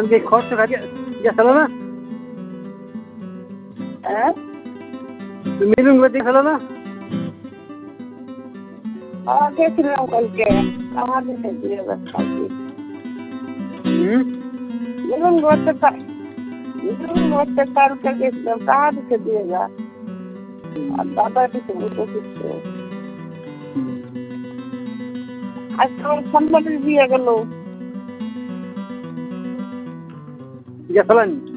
उनके खर्च का क्या चला ना मिलूंग बच्चे चला ना देख रहे हो कल के कहाँ भी नहीं दिएगा खाली मिलूंग बच्चे कल के कहाँ से दिएगा अब दादा जी से मुझे किससे आज तो संबंध दिया गलो क्या चला नहीं